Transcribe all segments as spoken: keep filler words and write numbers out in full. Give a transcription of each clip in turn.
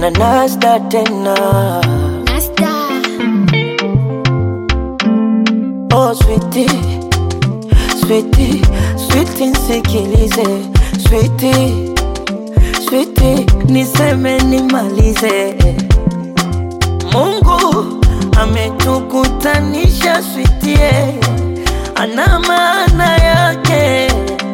na Nasda tena. Nasda. Oh sweetie, sweetie, sweetie nisikilize. Sweetie, sweetie, niseme nimalize. Mungu ametukutanisha sweetie, ana maana yake.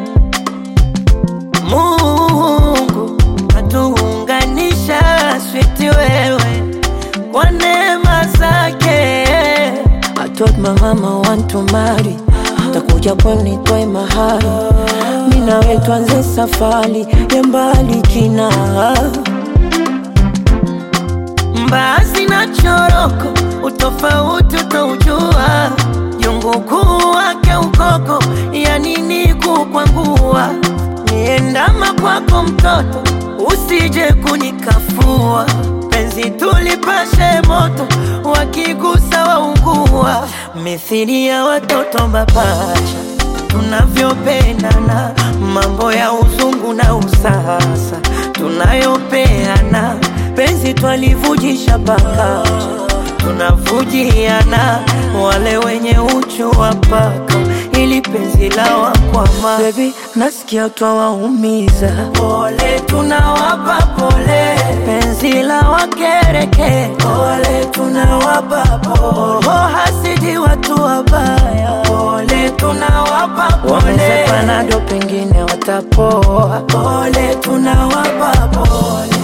Mungu atuunganisha sweetie wewe kwa neema zake. I told my mama want to marry, takuja pwani toe mahari, mimi nawe tuanze safari ya mbali kina. Mbaazi na choroko, utofauti utaujua. Jungu kuu wake ukoko, ya nini kukwangua. Niendama kwako mtoto, usije kunikafua. Penzi tulipashe moto, wakigusa waungua. Mithili ya watoto mapacha, tunavyopendana. Mambo ya uzungu na usasa, tunayopeana. Penzi twalivujisha paka, tunavujiana. Wale wenye uchu wa paka, ili penzi la wakwama. Baby, nasikia twawaumiza, pole tunawapa pole. Penzi la wakereke, pole tunawapa pole. Oh hasidi watu wabaya, pole tunawapa pole. Wamesepana ndo pengine watapoa, pole tunawapa pole.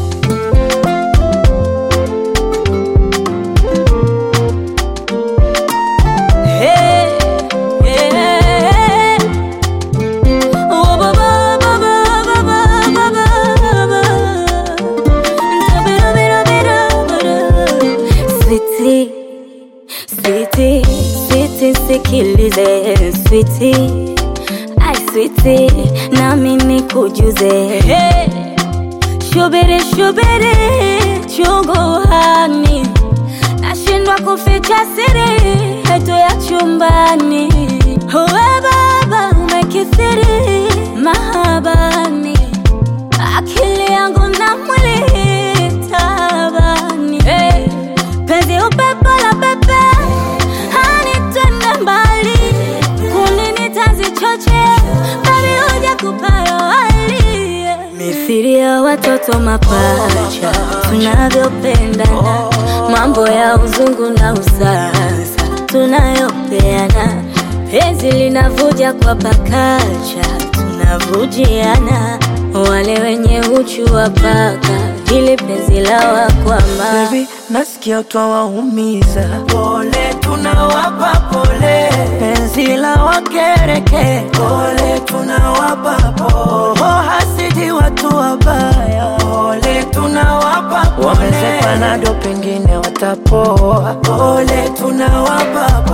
Sweetie, sweetie, sikilize. Sweetie, ay sweetie, nami nikujuze. Hey, shubiri shubiri, chungu hani, nashindwa kuficha siri yetu ya chumbani. Uwe baba umekithiri mahabani, akili yangu na mwili tabani. Hey, penzi upepo la pepe, hanitende mbali. Kunini tazi choche, babi uja kupayo wali. Mithili ya watoto mapacha, tunavyopendana. Mambo ya uzungu na usasa, tunayopeana. Penzi linavuja kwa pakacha, tunavujiana. Wale wenye uchu wa paka, hili penzi la wakwama. Baby, nasikia twawaumiza, pole tunawapa pole. Penzi la wakereke, pole tunawapa pole. Oh hasidi watu wabaya, pole tunawapa pole. Wamesepana ndo pengine watapoa, pole tunawapa pole.